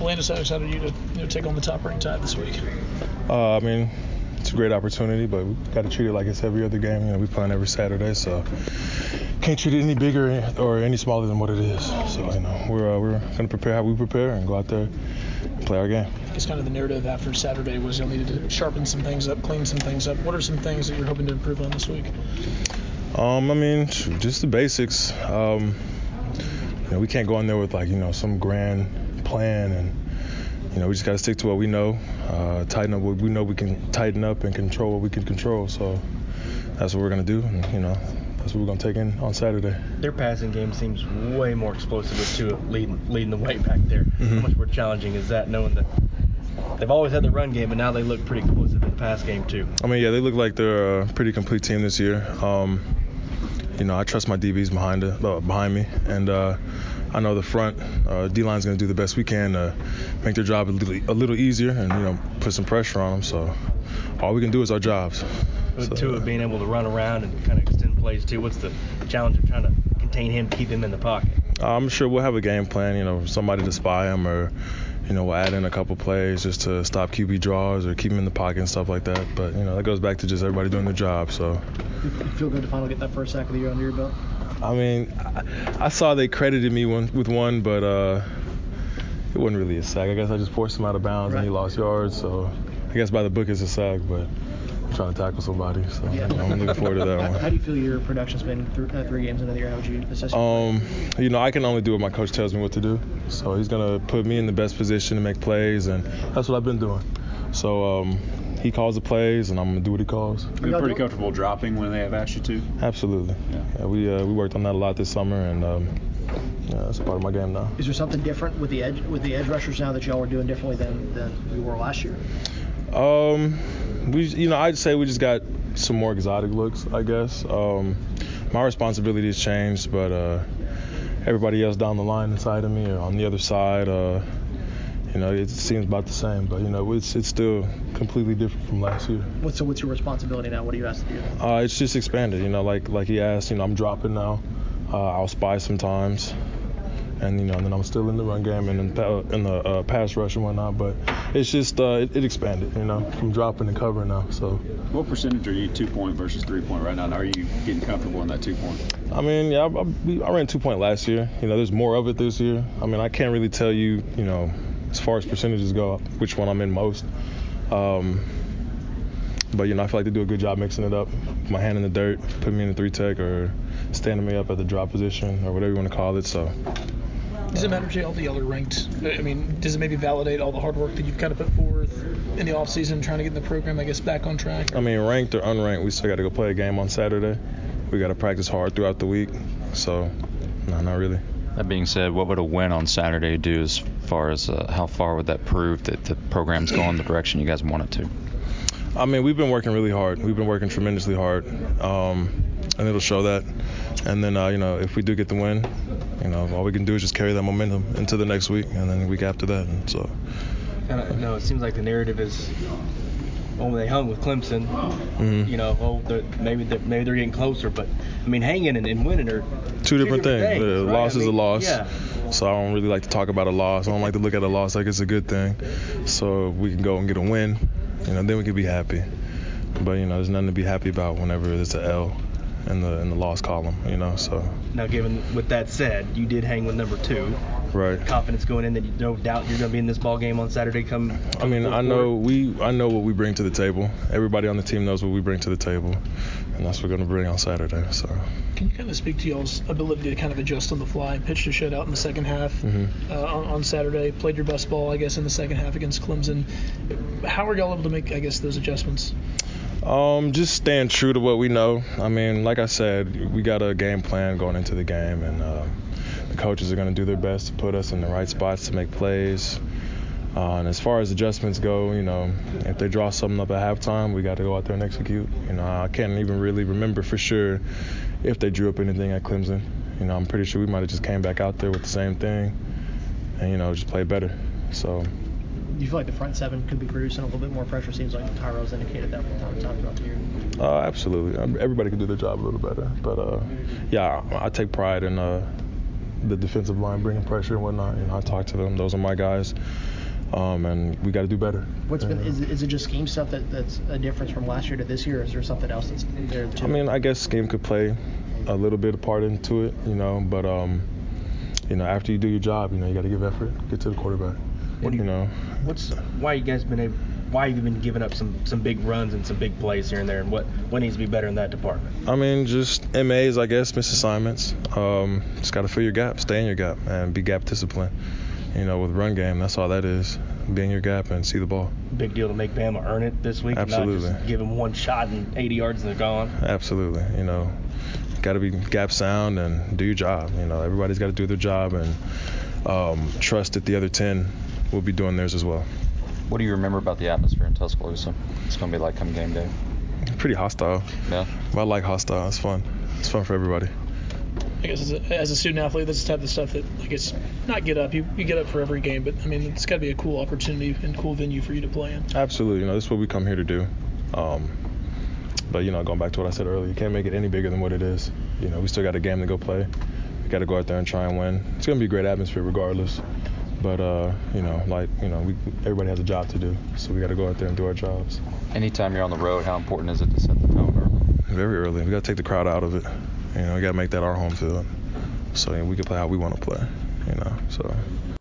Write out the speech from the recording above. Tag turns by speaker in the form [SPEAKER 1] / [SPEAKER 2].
[SPEAKER 1] Landis, how excited are you to take on the top-ranked Tide this week?
[SPEAKER 2] I mean, it's a great opportunity, but we've got to treat it like it's every other game. You know, we play every Saturday, so can't treat it any bigger or any smaller than what it is. So, you know, we're going to prepare how we prepare and go out there and play our game.
[SPEAKER 1] It's kind of the narrative after Saturday was you'll need to sharpen some things up, clean some things up. What are some things that you're hoping to improve on this week?
[SPEAKER 2] I mean, just the basics. You know, we can't go in there with some grand plan, and we just got to stick to what we know, tighten up what we know we can tighten up, and control what we can control. So that's what we're gonna do, and that's what we're gonna take in on Saturday.
[SPEAKER 3] Their passing game seems way more explosive with Tua leading the way back there.
[SPEAKER 2] Mm-hmm.
[SPEAKER 3] How much more challenging is that, knowing that they've always had the run game, but now they look pretty explosive in the pass game too?
[SPEAKER 2] I mean, yeah, they look like they're a pretty complete team this year. I trust my DBs behind me, and I know the front D-line's going to do the best we can to make their job a little easier and put some pressure on them. So all we can do is our jobs.
[SPEAKER 3] With Tua being able to run around and kind of extend plays too, what's the challenge of trying to contain him, keep him in the pocket? I'm
[SPEAKER 2] sure we'll have a game plan. Somebody to spy him, or we'll add in a couple plays just to stop QB draws or keep him in the pocket and stuff like that. But that goes back to just everybody doing their job. So
[SPEAKER 1] you feel good to finally get that first sack of the year under your belt?
[SPEAKER 2] I mean, I saw they credited me with one, but it wasn't really a sack. I guess I just forced him out of bounds and he lost yards. So I guess by the book it's a sack, but I'm trying to tackle somebody. So I'm looking forward to that one.
[SPEAKER 1] How do you feel your production's been 3 games into the year? How would you assess
[SPEAKER 2] I can only do what my coach tells me what to do. So he's going to put me in the best position to make plays, and that's what I've been doing. So he calls the plays, and I'm going to do what he calls.
[SPEAKER 4] Are you pretty comfortable dropping when they have asked you to?
[SPEAKER 2] Absolutely. Yeah, we worked on that a lot this summer, and that's a part of my game now.
[SPEAKER 1] Is there something different with the edge rushers now that y'all are doing differently than you were last year?
[SPEAKER 2] I'd say we just got some more exotic looks, I guess. My responsibility has changed, but everybody else down the line inside of me or on the other side, it seems about the same. But it's still completely different from last year.
[SPEAKER 1] What's your responsibility now? What are you asked to do?
[SPEAKER 2] It's just expanded. Like he asked. I'm dropping now. I'll spy sometimes. And then I'm still in the run game and in the pass rush and whatnot, but it's just it expanded, from dropping and covering now. So,
[SPEAKER 4] what percentage are you 2-point versus 3-point right now? And are you getting comfortable in that 2-point?
[SPEAKER 2] I mean, yeah, I ran 2-point last year. There's more of it this year. I mean, I can't really tell you, as far as percentages go, which one I'm in most. But I feel like they do a good job mixing it up. Put my hand in the dirt, put me in the 3-tech, or standing me up at the drop position, or whatever you want to call it. So.
[SPEAKER 1] Does it matter to all the other ranked? I mean, does it maybe validate all the hard work that you've kind of put forth in the offseason, trying to get the program, I guess, back on track?
[SPEAKER 2] I mean, ranked or unranked, we still got to go play a game on Saturday. We got to practice hard throughout the week. So, no, not really.
[SPEAKER 5] That being said, what would a win on Saturday do as far as how far would that prove that the program's going the direction you guys want it to?
[SPEAKER 2] I mean, we've been working really hard. We've been working tremendously hard, and it'll show that. And then, if we do get the win, all we can do is just carry that momentum into the next week, and then the week after that. And so.
[SPEAKER 3] No, it seems like the narrative is, they hung with Clemson.
[SPEAKER 2] Mm-hmm.
[SPEAKER 3] Maybe they're getting closer, but I mean, hanging and winning are
[SPEAKER 2] two different things.
[SPEAKER 3] Right?
[SPEAKER 2] A loss is a loss.
[SPEAKER 3] Yeah.
[SPEAKER 2] So I don't really like to talk about a loss. I don't like to look at a loss like it's a good thing. So if we can go and get a win, then we can be happy. But there's nothing to be happy about whenever it's an L in the loss column. So.
[SPEAKER 3] Now, with that said, you did hang with number 2.
[SPEAKER 2] Right.
[SPEAKER 3] Confidence going in that no doubt you're going to be in this ball game on Saturday.
[SPEAKER 2] I know what we bring to the table. Everybody on the team knows what we bring to the table, and that's what we're going to bring on Saturday. So.
[SPEAKER 1] Can you kind of speak to y'all's ability to kind of adjust on the fly? Pitched a shutout in the second half on Saturday. Played your best ball, I guess, in the second half against Clemson. How are y'all able to make, I guess, those adjustments?
[SPEAKER 2] Just staying true to what we know. I mean, like I said, we got a game plan going into the game, and the coaches are going to do their best to put us in the right spots to make plays. And as far as adjustments go, if they draw something up at halftime, we got to go out there and execute. I can't even really remember for sure if they drew up anything at Clemson. I'm pretty sure we might have just came back out there with the same thing and, just played better. So.
[SPEAKER 1] Do you feel like the front seven could be producing a little bit more pressure? Seems like Tyro's indicated that from time to time throughout the year.
[SPEAKER 2] Absolutely. Everybody can do their job a little better. But, I take pride in the defensive line bringing pressure and whatnot. I talk to them. Those are my guys. And we got to do better.
[SPEAKER 6] What's been is it just scheme stuff that's a difference from last year to this year, or is there something else that's there too?
[SPEAKER 2] I mean, I guess scheme could play a little bit of part into it, but after you do your job, you got to give effort, get to the quarterback.
[SPEAKER 3] Why have you been giving up some big runs and some big plays here and there, and what needs to be better in that department?
[SPEAKER 2] I mean, just MAs, I guess, miss assignments. Just got to fill your gap, stay in your gap, and be gap disciplined. With run game, that's all that is. Be in your gap and see the ball.
[SPEAKER 3] Big deal to make Bama earn it this week.
[SPEAKER 2] Absolutely.
[SPEAKER 3] And not just give them one shot and 80 yards and they're gone.
[SPEAKER 2] Absolutely. Got to be gap sound and do your job. Everybody's got to do their job and trust that the other 10 will be doing theirs as well.
[SPEAKER 5] What do you remember about the atmosphere in Tuscaloosa? It's going to be like come game day.
[SPEAKER 2] Pretty hostile.
[SPEAKER 5] Yeah.
[SPEAKER 2] But I like hostile. It's fun. It's fun for everybody.
[SPEAKER 1] I guess as a student athlete, that's the type of stuff that, it's not get up. You get up for every game, but, it's got to be a cool opportunity and cool venue for you to play in.
[SPEAKER 2] Absolutely. This is what we come here to do. But, going back to what I said earlier, you can't make it any bigger than what it is. We still got a game to go play. We got to go out there and try and win. It's going to be a great atmosphere regardless. But, everybody has a job to do. So we got to go out there and do our jobs.
[SPEAKER 5] Anytime you're on the road, how important is it to set the tone early?
[SPEAKER 2] Very early. We got to take the crowd out of it. We got to make that our home field. So we can play how we want to play, so.